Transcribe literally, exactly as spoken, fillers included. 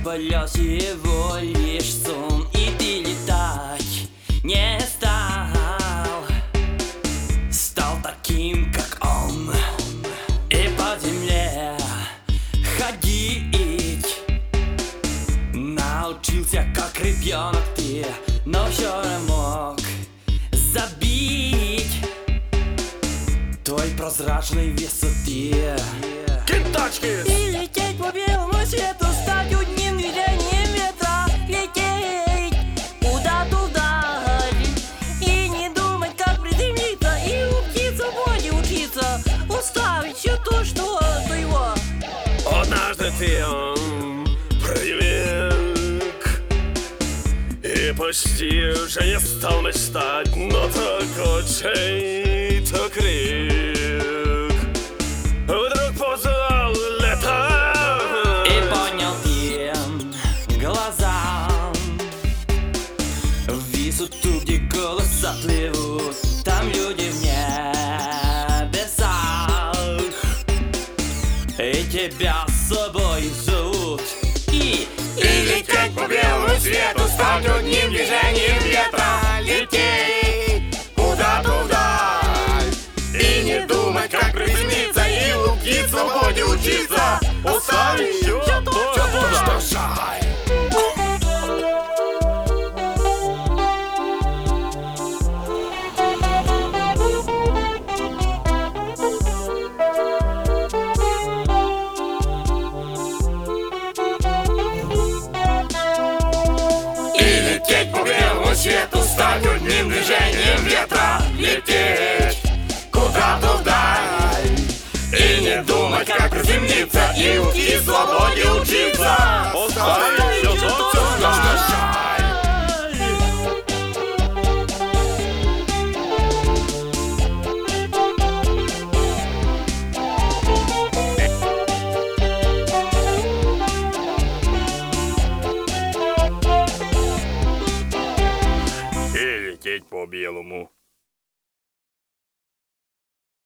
полет всего лишь сон, и ты летать не стал. Стал таким, как он, и по земле ходить. Научился, как ребенок ты, но все не мог забить той прозрачной высоты. Кентачки! И лететь по белому свету, стать одним движением ветра. Лететь куда-то вдаль и не думать, как приземлиться, и учиться воде учиться, уставить все то, что твоего. Однажды ты он привык и почти уже не стал мечтать, но только чей-то крик вдруг позвал летать. И понял ты глазам высоту, где голоса плывут, там люди в небесах, и тебя с собой зовут. И, И лететь по белому свету, стать одним движением ветра. Лететь куда-то вдаль и не думать, как приземлиться, и учиться свободе учиться, уставить все то, что жаль. Лететь по белому свету, стать одним движением ветра. Лететь куда-то вдаль и не думать, как приземлиться, и уйти в свободе учиться, оставить все то, что жаль. И лететь по белому